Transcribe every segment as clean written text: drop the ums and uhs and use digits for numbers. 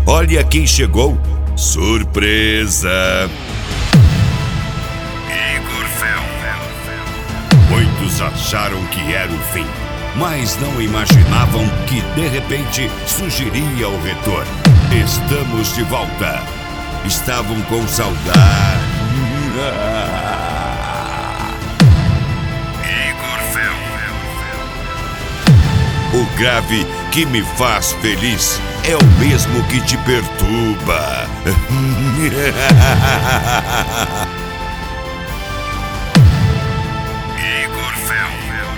Olha quem chegou. Surpresa! Igor Fel. Muitos acharam que era o fim, mas não imaginavam que de repente surgiria o retorno. Estamos de volta. Estavam com saudade. Igor Fel. O grave que me faz feliz é o mesmo que te perturba. Igor Fel.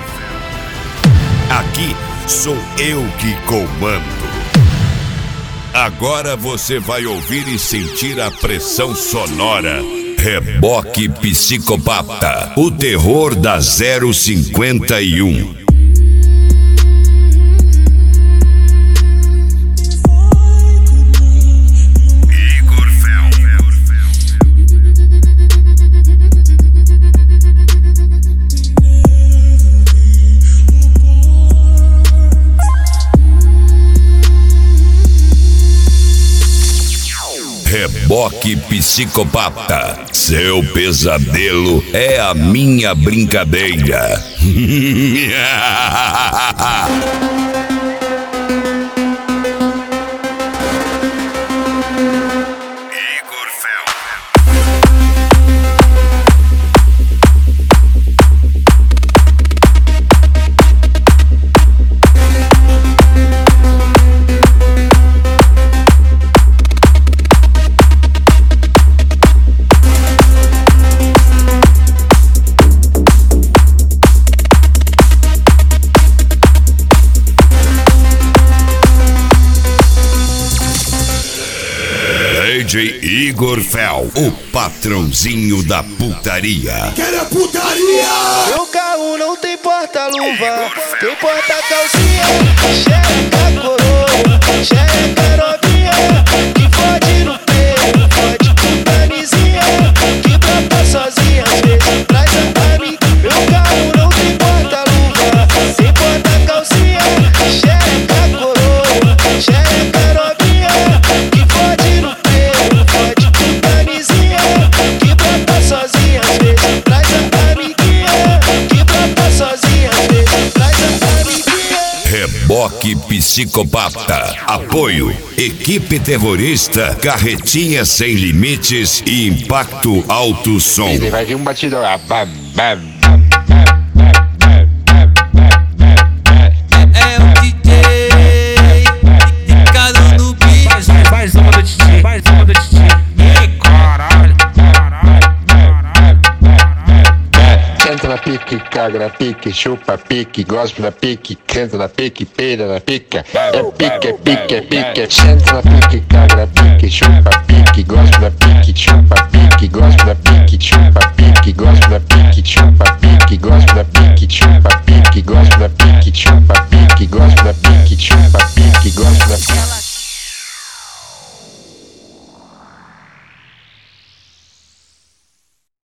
Aqui sou eu que comando. Agora você vai ouvir e sentir a pressão sonora. Reboque Psicopata, o terror da 051. Reboque Psicopata, seu pesadelo é a minha brincadeira. Igor Fel. DJ Igor Fel, o patrãozinho da putaria. Quero putaria! Meu carro não tem porta-luva, tem porta-calcinha. Xereca coroa, xereca novinha, que fode no peito, fode com camisinha, que brota sozinha, às vezes traz a mim. Meu carro não tem porta-luva, tem porta-calcinha. Xereca coroa, xereca novinha, que fode no peito, fode com camisinha, que brota sozinha, às vezes traz a amiguinha, que brota sozinha, às vezes traz a amiguinha. Reboque Psicopata. Apoio: Equipe Terrorista, Carretinha Sem Limites e Impacto Alto Som. Vai vir um batidão lá. É o DJ Icaro no beat. Mais uma do Titi, mais uma do Titi. Ei, caralho. Senta na pique, caga na pique, chupa pique, gospe na pique, canta na pique, peida na pica. É pique, é pique, é pique. Senta na pique, caga na pique, chupa pique, gospe na pique, chupa pique, gospe na pique, chupa pique, gospe na pique, chupa pique, gospe